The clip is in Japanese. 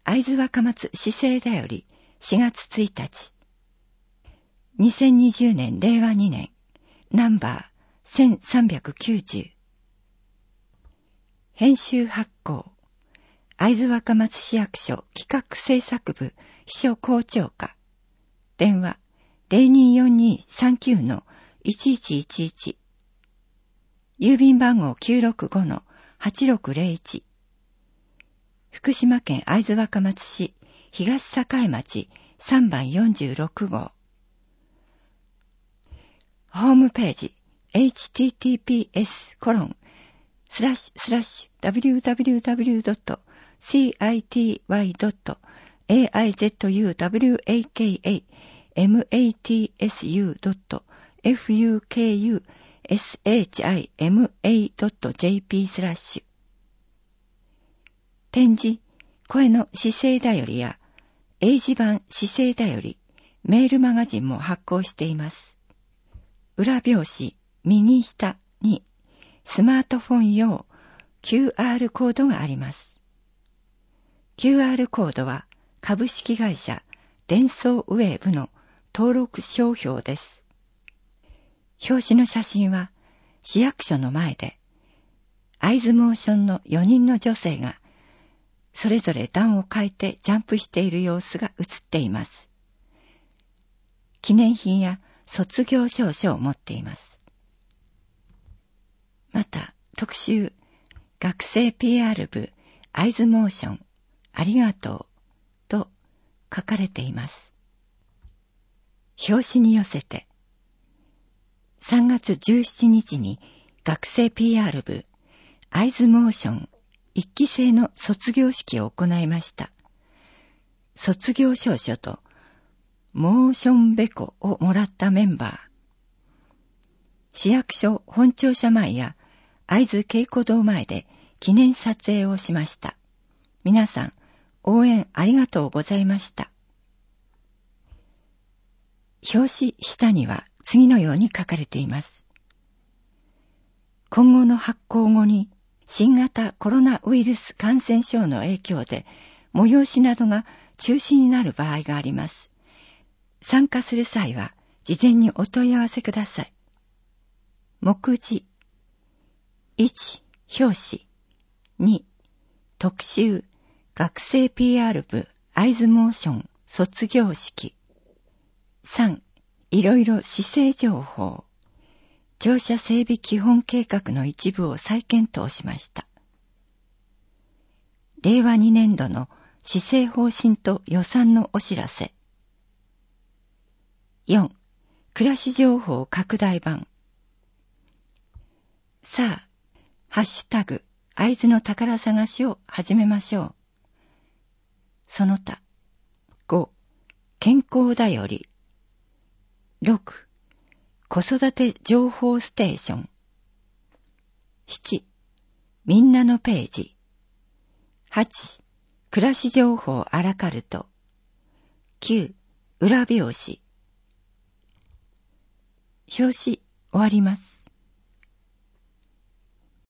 会津若松市政だより4月1日。2020年令和2年ナンバー1390。編集発行。会津若松市役所企画政策部秘書校長課。電話 024239-1111。郵便番号 965-8601。福島県会津若松市東栄町3番46号。ホームページ https://www.city-wakamatsushima.jp/ 展示、声の姿勢だよりや、英字版姿勢だより、メールマガジンも発行しています。裏表紙、右下に、スマートフォン用 QR コードがあります。QR コードは、株式会社、デンソーウェーブの登録商標です。表紙の写真は、市役所の前で、会津モーションの4人の女性が、それぞれ段を変えてジャンプしている様子が写っています。記念品や卒業証書を持っています。また、特集、学生 PR 部、会津モーション、ありがとう、と書かれています。表紙に寄せて、3月17日に学生 PR 部、会津モーション、1期生の卒業式を行いました。卒業証書とモーションベコをもらったメンバー。市役所本庁舎前や会津稽古堂前で記念撮影をしました。皆さん、応援ありがとうございました。表紙下には次のように書かれています。今後の発行後に新型コロナウイルス感染症の影響で催しなどが中止になる場合があります。参加する際は事前にお問い合わせください。目次 1. 表紙 2. 特集学生 PR 部会津モーション卒業式 3. いろいろ市政情報庁舎整備基本計画の一部を再検討しました。令和2年度の施政方針と予算のお知らせ。4. 暮らし情報拡大版。さあ、ハッシュタグ、会津の宝探しを始めましょう。その他。5. 健康だより。6. 子育て情報ステーション。7. みんなのページ。8. 暮らし情報アラカルト。9. 裏表紙。表紙終わります。